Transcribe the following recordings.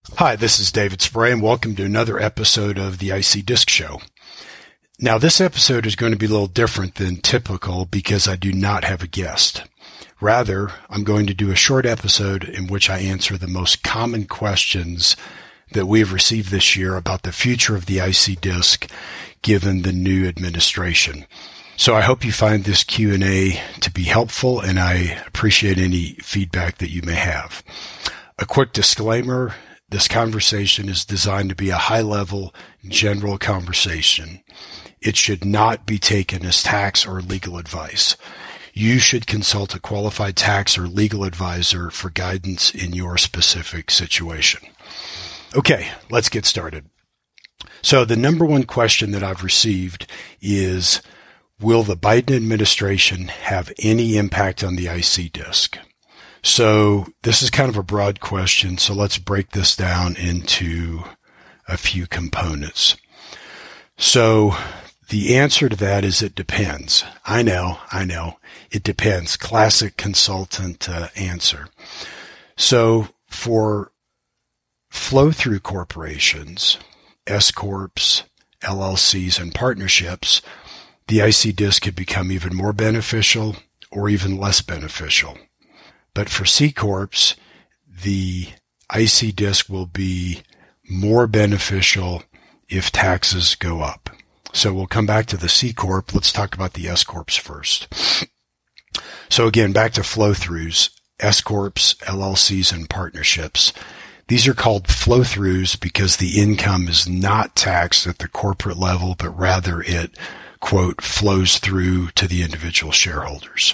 Hi, this is David Spray, and welcome to another episode of the IC Disc Show. Now, this episode is going to be a little different than typical because I do not have a guest. Rather, I'm going to do a short episode in which I answer the most common questions that we have received this year about the future of the IC Disc given the new administration. So I hope you find this Q&A to be helpful, and I appreciate any feedback that you may have. A quick disclaimer: this conversation is designed to be a high-level, general conversation. It should not be taken as tax or legal advice. You should consult a qualified tax or legal advisor for guidance in your specific situation. Okay, let's get started. So the number one question that I've received is, will the Biden administration have any impact on the IC Disc? So this is kind of a broad question, so let's break this down into a few components. So the answer to that is it depends. I know. It depends. Classic consultant answer. So for flow-through corporations, S-corps, LLCs, and partnerships, the IC Disc could become even more beneficial or even less beneficial. But for C-corps, the IC Disc will be more beneficial if taxes go up. So we'll come back to the C-corp. Let's talk about the S-corps first. So again, back to flow-throughs, S-corps, LLCs, and partnerships. These are called flow-throughs because the income is not taxed at the corporate level, but rather it, quote, flows through to the individual shareholders.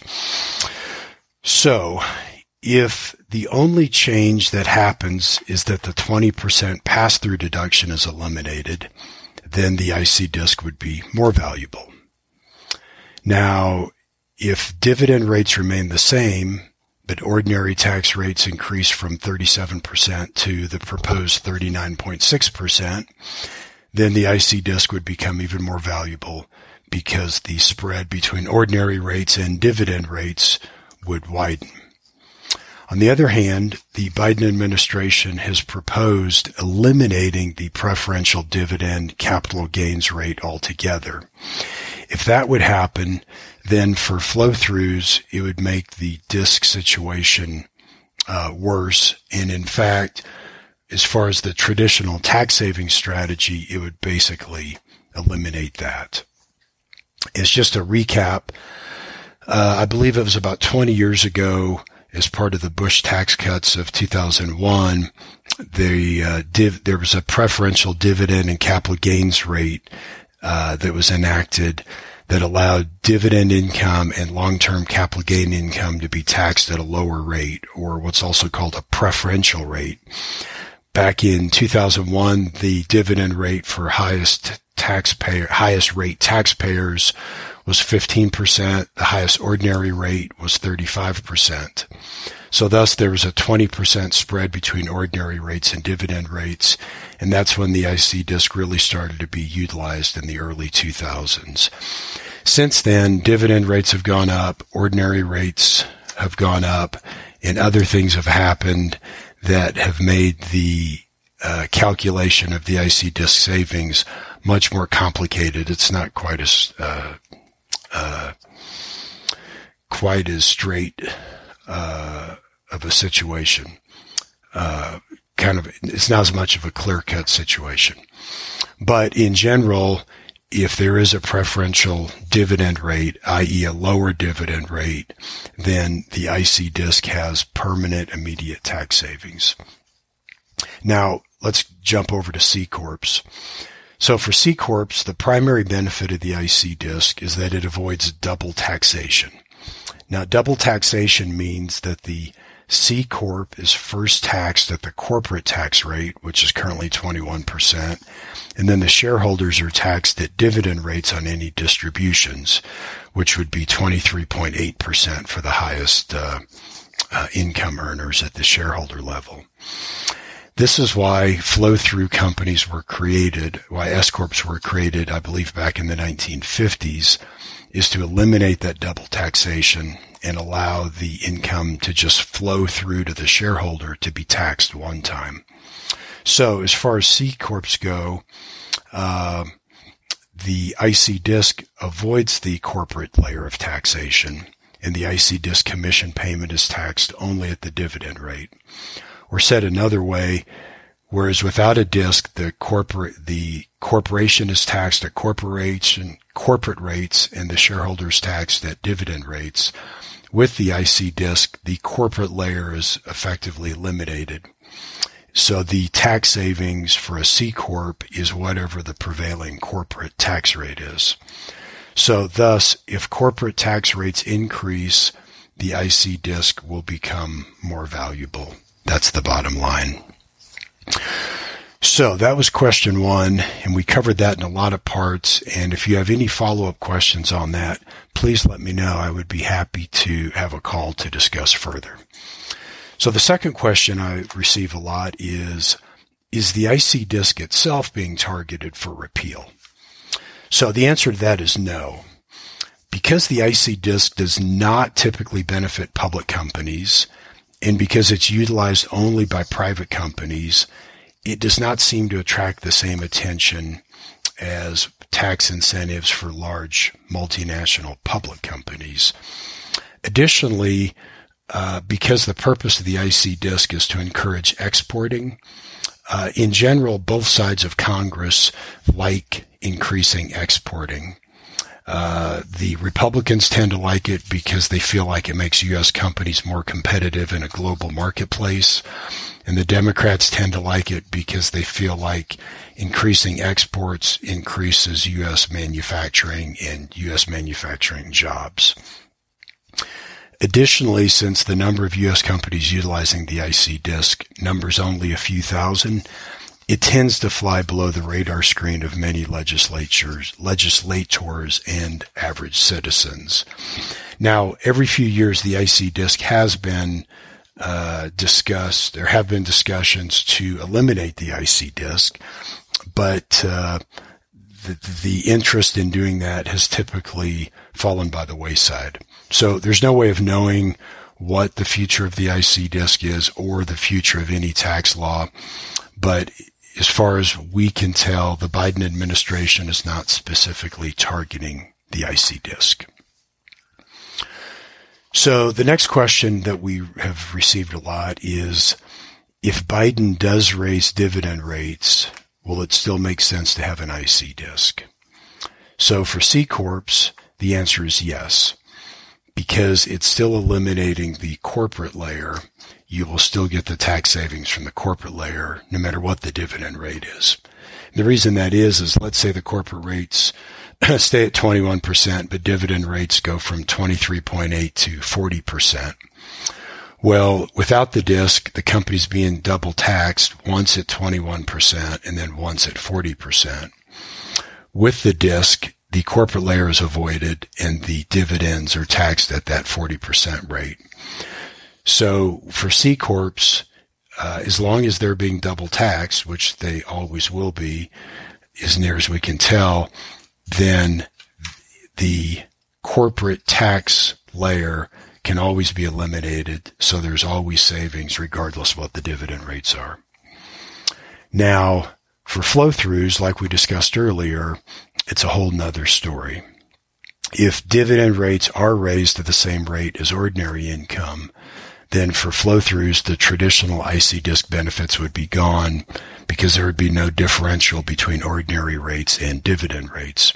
So if the only change that happens is that the 20% pass-through deduction is eliminated, then the IC Disc would be more valuable. Now, if dividend rates remain the same, but ordinary tax rates increase from 37% to the proposed 39.6%, then the IC Disc would become even more valuable because the spread between ordinary rates and dividend rates would widen. On the other hand, the Biden administration has proposed eliminating the preferential dividend capital gains rate altogether. If that would happen, then for flow-throughs, it would make the disc situation worse. And in fact, as far as the traditional tax saving strategy, it would basically eliminate that. It's just a recap. I believe it was about 20 years ago, as part of the Bush tax cuts of 2001, there was a preferential dividend and capital gains rate that was enacted that allowed dividend income and long-term capital gain income to be taxed at a lower rate, or what's also called a preferential rate. Back in 2001, the dividend rate for highest rate taxpayers was 15%. The highest ordinary rate was 35%. So thus there was a 20% spread between ordinary rates and dividend rates, and that's when the IC Disc really started to be utilized in the early 2000s. Since then, dividend rates have gone up, ordinary rates have gone up, and other things have happened that have made the calculation of the IC Disc savings much more complicated. It's not quite as straight of a situation. It's not as much of a clear-cut situation. But in general, if there is a preferential dividend rate, i.e. a lower dividend rate, then the IC Disc has permanent immediate tax savings. Now, let's jump over to C-corps. So for C-corps, the primary benefit of the IC Disc is that it avoids double taxation. Now, double taxation means that the C-corp is first taxed at the corporate tax rate, which is currently 21%, and then the shareholders are taxed at dividend rates on any distributions, which would be 23.8% for the highest income earners at the shareholder level. This is why flow-through companies were created, why S-corps were created, I believe back in the 1950s, is to eliminate that double taxation and allow the income to just flow through to the shareholder to be taxed one time. So as far as C Corps go, the IC DISC avoids the corporate layer of taxation, and the IC DISC commission payment is taxed only at the dividend rate. Or said another way, whereas without a DISC, the corporation is taxed at corporate rates and the shareholders taxed at dividend rates. With the IC DISC, the corporate layer is effectively eliminated. So the tax savings for a C Corp is whatever the prevailing corporate tax rate is. So thus, if corporate tax rates increase, the IC DISC will become more valuable. That's the bottom line. So that was question 1, and we covered that in a lot of parts. And if you have any follow-up questions on that, please let me know. I would be happy to have a call to discuss further. So the second question I receive a lot is the IC DISC itself being targeted for repeal? So the answer to that is no. Because the IC DISC does not typically benefit public companies, and because it's utilized only by private companies, it does not seem to attract the same attention as tax incentives for large multinational public companies. Additionally, because the purpose of the IC DISC is to encourage exporting, in general, both sides of Congress like increasing exporting. The Republicans tend to like it because they feel like it makes U.S. companies more competitive in a global marketplace. And the Democrats tend to like it because they feel like increasing exports increases U.S. manufacturing and U.S. manufacturing jobs. Additionally, since the number of U.S. companies utilizing the IC DISC numbers only a few thousand, it tends to fly below the radar screen of many legislators and average citizens. Now, every few years, the IC DISC has been discussed. There have been discussions to eliminate the IC DISC, but the interest in doing that has typically fallen by the wayside. So there's no way of knowing what the future of the IC DISC is or the future of any tax law, but as far as we can tell, the Biden administration is not specifically targeting the IC DISC. So the next question that we have received a lot is, if Biden does raise dividend rates, will it still make sense to have an IC DISC? So for C Corps, the answer is yes. Because it's still eliminating the corporate layer, you will still get the tax savings from the corporate layer, no matter what the dividend rate is. And the reason that is let's say the corporate rates stay at 21%, but dividend rates go from 23.8 to 40%. Well, without the DISC, the company's being double taxed, once at 21% and then once at 40%. With the DISC, the corporate layer is avoided and the dividends are taxed at that 40% rate. So for C Corps, as long as they're being double taxed, which they always will be, as near as we can tell, then the corporate tax layer can always be eliminated. So there's always savings regardless of what the dividend rates are. Now, for flow-throughs, like we discussed earlier, it's a whole nother story. If dividend rates are raised to the same rate as ordinary income, then for flow-throughs, the traditional IC DISC benefits would be gone because there would be no differential between ordinary rates and dividend rates.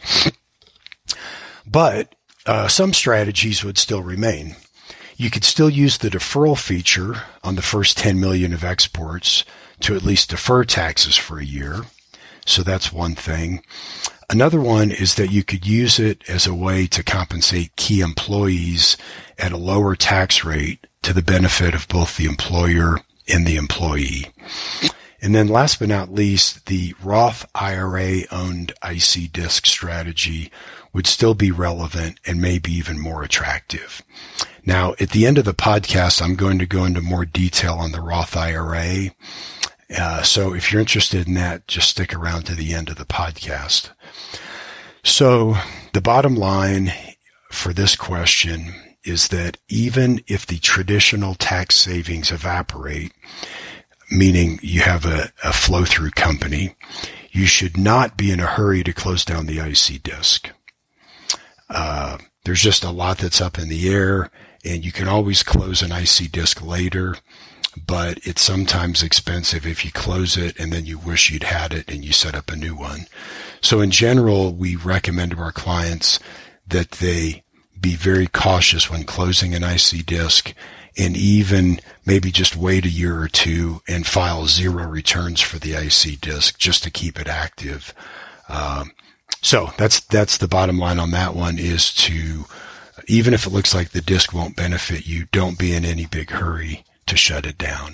But some strategies would still remain. You could still use the deferral feature on the first 10 million of exports to at least defer taxes for a year. So that's one thing. Another one is that you could use it as a way to compensate key employees at a lower tax rate to the benefit of both the employer and the employee. And then last but not least, the Roth IRA-owned IC DISC strategy would still be relevant and maybe even more attractive. Now, at the end of the podcast, I'm going to go into more detail on the Roth IRA. So if you're interested in that, just stick around to the end of the podcast. So the bottom line for this question is that even if the traditional tax savings evaporate, meaning you have a flow-through company, you should not be in a hurry to close down the IC disk. There's just a lot that's up in the air, and you can always close an IC disk later, but it's sometimes expensive if you close it and then you wish you'd had it and you set up a new one. So in general, we recommend to our clients that they be very cautious when closing an IC disk, and even maybe just wait a year or two and file 0 returns for the IC disk just to keep it active. So that's the bottom line on that one, is to, even if it looks like the disk won't benefit you, don't be in any big hurry to shut it down.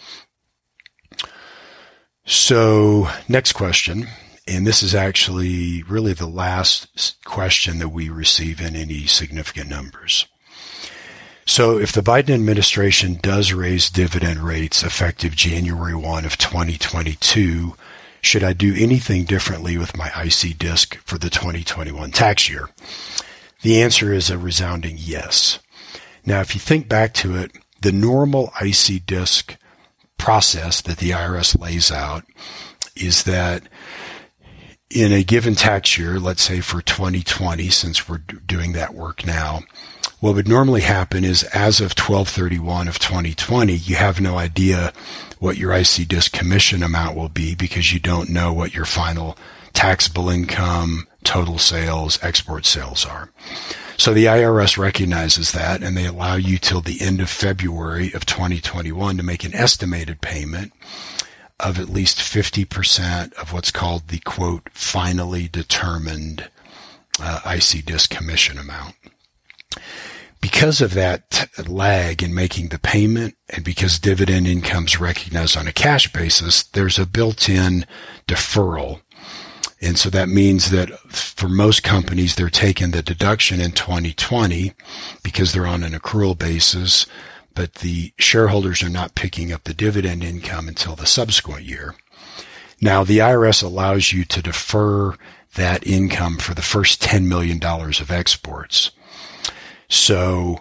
So next question, and this is actually really the last question that we receive in any significant numbers. So if the Biden administration does raise dividend rates effective January 1 of 2022, should I do anything differently with my IC disk for the 2021 tax year? The answer is a resounding yes. Now, if you think back to it, the normal IC disk process that the IRS lays out is that in a given tax year, let's say for 2020, since we're doing that work now, what would normally happen is as of 12/31 of 2020, you have no idea what your IC disk commission amount will be because you don't know what your final taxable income, total sales, export sales are. So the IRS recognizes that, and they allow you till the end of February of 2021 to make an estimated payment of at least 50% of what's called the, quote, finally determined IC disk commission amount. Because of that lag in making the payment, and because dividend income is recognized on a cash basis, there's a built-in deferral. And so that means that for most companies, they're taking the deduction in 2020 because they're on an accrual basis, but the shareholders are not picking up the dividend income until the subsequent year. Now, the IRS allows you to defer that income for the first $10 million of exports. So,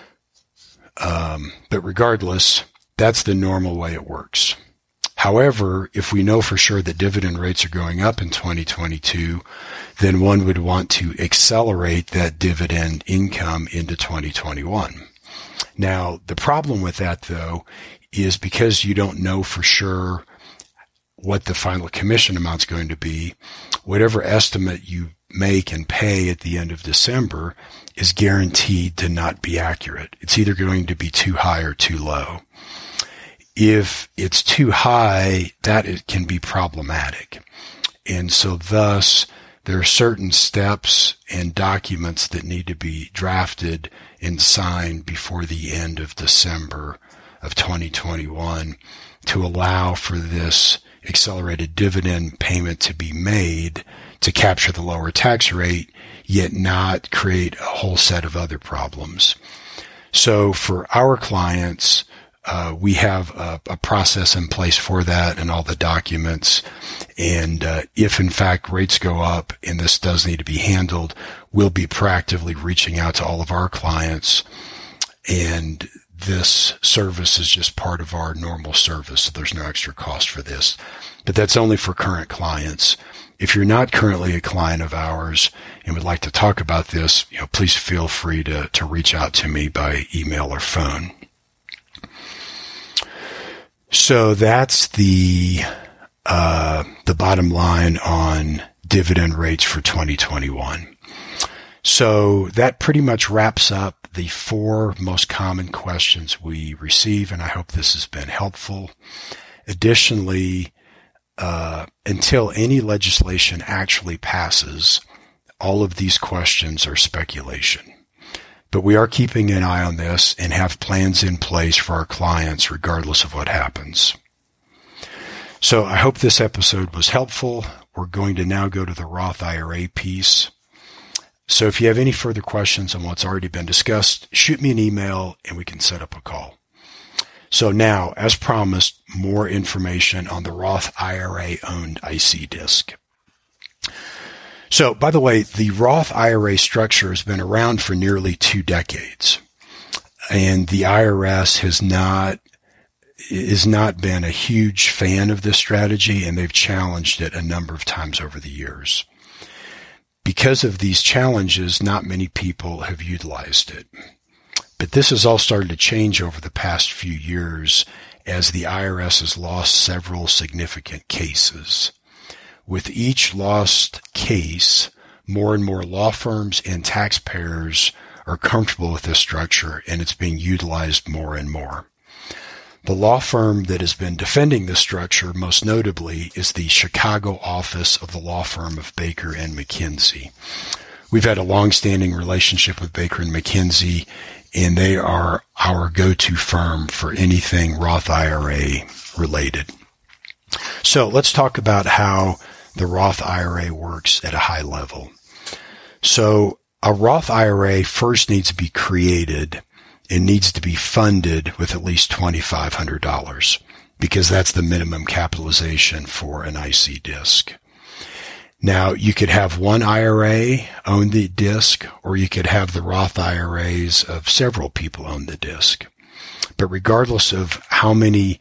but regardless, that's the normal way it works. However, if we know for sure that dividend rates are going up in 2022, then one would want to accelerate that dividend income into 2021. Now, the problem with that, though, is because you don't know for sure what the final commission amount's going to be, whatever estimate you make and pay at the end of December is guaranteed to not be accurate. It's either going to be too high or too low. If it's too high, that can be problematic. And so thus, there are certain steps and documents that need to be drafted and signed before the end of December of 2021 to allow for this accelerated dividend payment to be made to capture the lower tax rate, yet not create a whole set of other problems. So for our clients, we have a process in place for that and all the documents. And if in fact rates go up and this does need to be handled, we'll be proactively reaching out to all of our clients. And this service is just part of our normal service, so there's no extra cost for this. But that's only for current clients. If you're not currently a client of ours and would like to talk about this, please feel free to reach out to me by email or phone. So that's the bottom line on dividend rates for 2021. So that pretty much wraps up the 4 most common questions we receive, and I hope this has been helpful. Additionally, until any legislation actually passes, all of these questions are speculation. But we are keeping an eye on this and have plans in place for our clients regardless of what happens. So I hope this episode was helpful. We're going to now go to the Roth IRA piece. So if you have any further questions on what's already been discussed, shoot me an email and we can set up a call. So now, as promised, more information on the Roth IRA-owned IC disk. So, by the way, the Roth IRA structure has been around for nearly 2 decades, and the IRS has not has not been a huge fan of this strategy, and they've challenged it a number of times over the years. Because of these challenges, not many people have utilized it. But this has all started to change over the past few years as the IRS has lost several significant cases. With each lost case, more and more law firms and taxpayers are comfortable with this structure, and it's being utilized more and more. The law firm that has been defending this structure most notably is the Chicago office of the law firm of Baker and McKenzie. We've had a long-standing relationship with Baker and McKenzie, and they are our go-to firm for anything Roth IRA related. So let's talk about how the Roth IRA works at a high level. So a Roth IRA first needs to be created and needs to be funded with at least $2,500 because that's the minimum capitalization for an IC DISC. Now, you could have one IRA own the DISC, or you could have the Roth IRAs of several people own the DISC. But regardless of how many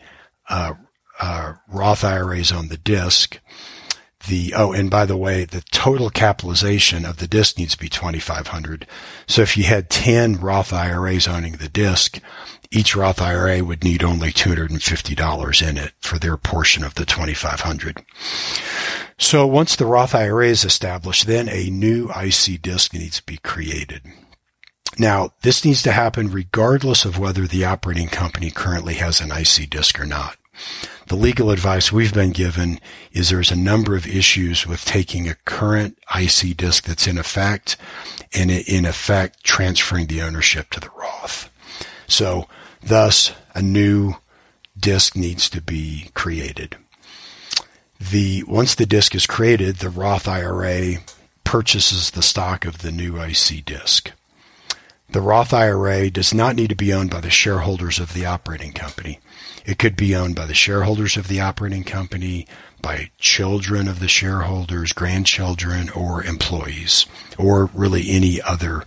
Roth IRAs own the DISC, and by the way, the total capitalization of the DISC needs to be $2,500. So if you had 10 Roth IRAs owning the DISC, each Roth IRA would need only $250 in it for their portion of the $2,500. So once the Roth IRA is established, then a new IC DISC needs to be created. Now, this needs to happen regardless of whether the operating company currently has an IC DISC or not. The legal advice we've been given is there's a number of issues with taking a current IC DISC that's in effect and in effect transferring the ownership to the Roth. So thus, a new DISC needs to be created. Once the DISC is created, the Roth IRA purchases the stock of the new IC DISC. The Roth IRA does not need to be owned by the shareholders of the operating company. It could be owned by the shareholders of the operating company, by children of the shareholders, grandchildren, or employees, or really any other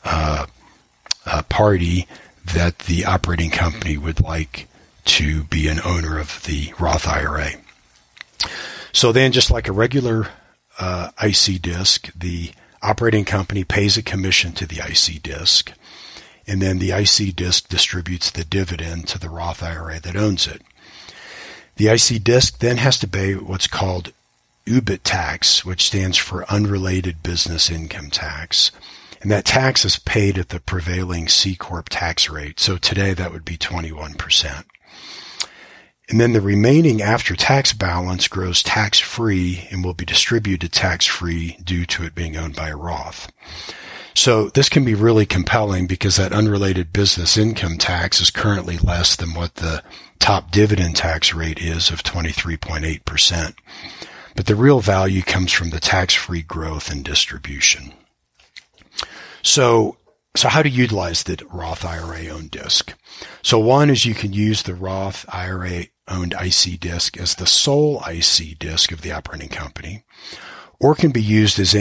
party that the operating company would like to be an owner of the Roth IRA. So then, just like a regular IC DISC, the operating company pays a commission to the IC DISC, and then the IC DISC distributes the dividend to the Roth IRA that owns it. The IC DISC then has to pay what's called UBIT tax, which stands for Unrelated Business Income Tax, and that tax is paid at the prevailing C Corp tax rate. So today that would be 21%. And then the remaining after-tax balance grows tax-free and will be distributed tax-free due to it being owned by a Roth. So this can be really compelling because that unrelated business income tax is currently less than what the top dividend tax rate is of 23.8%. But the real value comes from the tax-free growth and distribution. So how to utilize the Roth IRA-owned DISC? So one is you can use the Roth IRA-owned IC DISC as the sole IC DISC of the operating company, or can be used as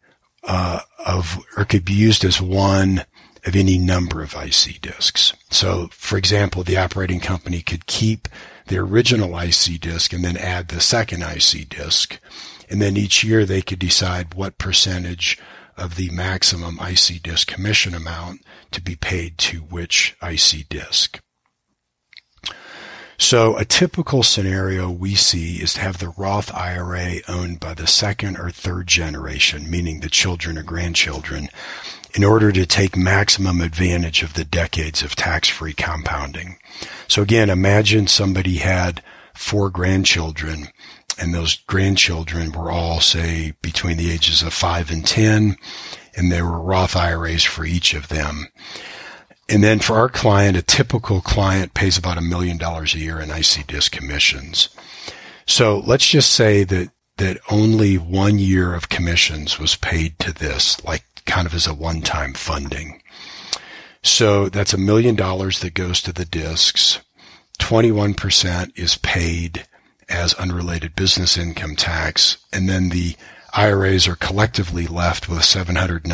could be used as one of any number of IC DISCs. So, for example, the operating company could keep the original IC DISC and then add the second IC DISC, and then each year they could decide what percentage of the maximum IC DISC commission amount to be paid to which IC DISC. So a typical scenario we see is to have the Roth IRA owned by the second or third generation, meaning the children or grandchildren, in order to take maximum advantage of the decades of tax-free compounding. So again, imagine somebody had 4 grandchildren, and those grandchildren were all, say, between the ages of 5 and 10, and there were Roth IRAs for each of them. And then for our client, a typical client pays about $1 million a year in IC DISC commissions. So let's just say that only 1 year of commissions was paid to this, like kind of as a one-time funding. So that's $1 million that goes to the DISCs. 21% is paid as unrelated business income tax, and then the IRAs are collectively left with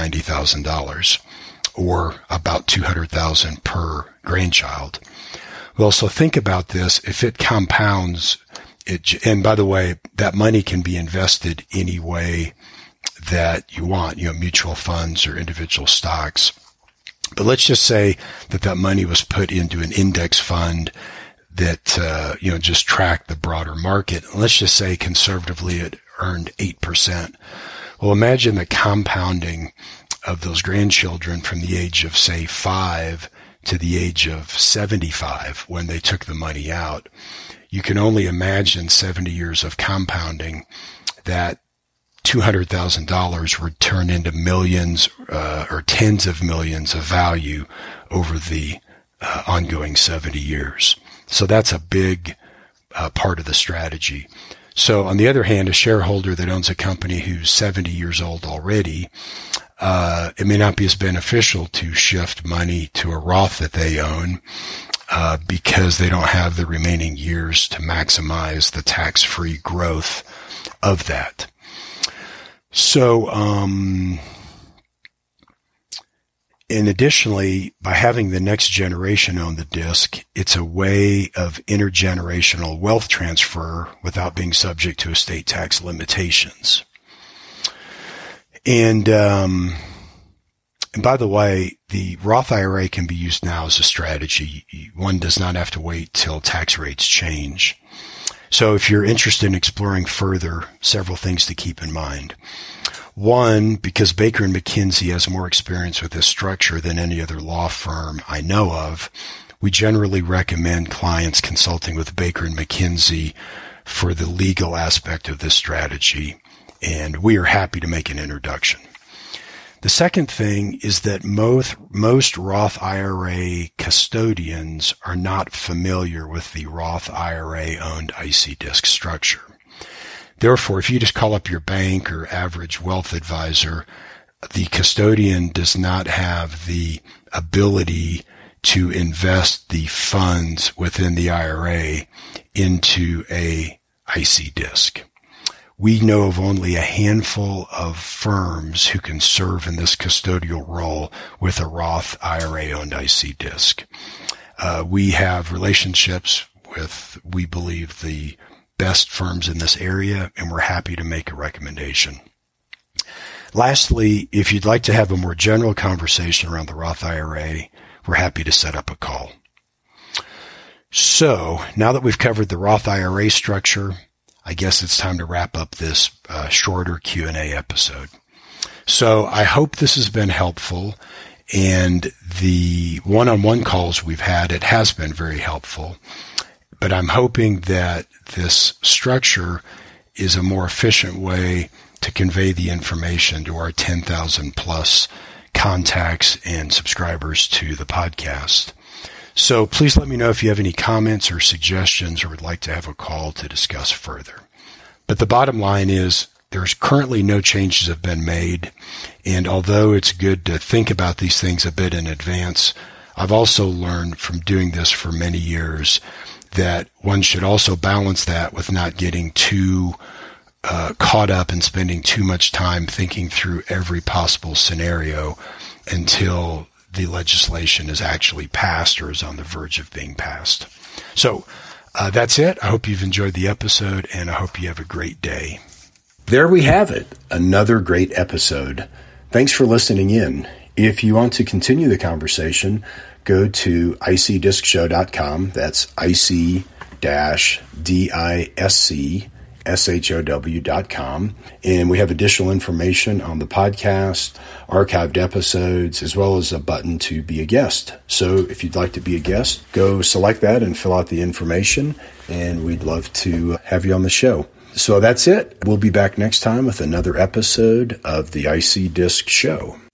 $790,000, or about $200,000 per grandchild, Well, so think about this. If it compounds, and by the way, that money can be invested any way that you want, mutual funds or individual stocks. But let's just say that money was put into an index fund that, just tracked the broader market. Let's just say conservatively it earned 8%. Well, imagine the compounding of those grandchildren from the age of, say, 5 to the age of 75 when they took the money out. You can only imagine 70 years of compounding that $200,000 would turn into millions or tens of millions of value over the ongoing 70 years. So that's a big part of the strategy. So on the other hand, a shareholder that owns a company who's 70 years old already, it may not be as beneficial to shift money to a Roth that they own because they don't have the remaining years to maximize the tax-free growth of that. So, and additionally, by having the next generation own the DISC, it's a way of intergenerational wealth transfer without being subject to estate tax limitations. And by the way, the Roth IRA can be used now as a strategy. One does not have to wait till tax rates change. So if you're interested in exploring further, several things to keep in mind. One, because Baker & McKenzie has more experience with this structure than any other law firm I know of, we generally recommend clients consulting with Baker & McKenzie for the legal aspect of this strategy, and we are happy to make an introduction. The second thing is that most Roth IRA custodians are not familiar with the Roth IRA-owned IC DISC structure. Therefore, if you just call up your bank or average wealth advisor, the custodian does not have the ability to invest the funds within the IRA into a IC DISC. We know of only a handful of firms who can serve in this custodial role with a Roth IRA-owned IC DISC. We have relationships with, we believe, the best firms in this area, and we're happy to make a recommendation. Lastly, if you'd like to have a more general conversation around the Roth IRA, we're happy to set up a call. So, now that we've covered the Roth IRA structure, I guess it's time to wrap up this shorter Q&A episode. So I hope this has been helpful, and the one-on-one calls we've had, it has been very helpful. But I'm hoping that this structure is a more efficient way to convey the information to our 10,000 plus contacts and subscribers to the podcast. So please let me know if you have any comments or suggestions or would like to have a call to discuss further. But the bottom line is there's currently no changes have been made. And although it's good to think about these things a bit in advance, I've also learned from doing this for many years that one should also balance that with not getting too caught up and spending too much time thinking through every possible scenario until the legislation is actually passed or is on the verge of being passed. So that's it. I hope you've enjoyed the episode, and I hope you have a great day. There we have it. Another great episode. Thanks for listening in. If you want to continue the conversation, go to icdiscshow.com. That's ic-discshow.com. And we have additional information on the podcast, archived episodes, as well as a button to be a guest. So if you'd like to be a guest, go select that and fill out the information, and we'd love to have you on the show. So that's it. We'll be back next time with another episode of the IC Disc Show.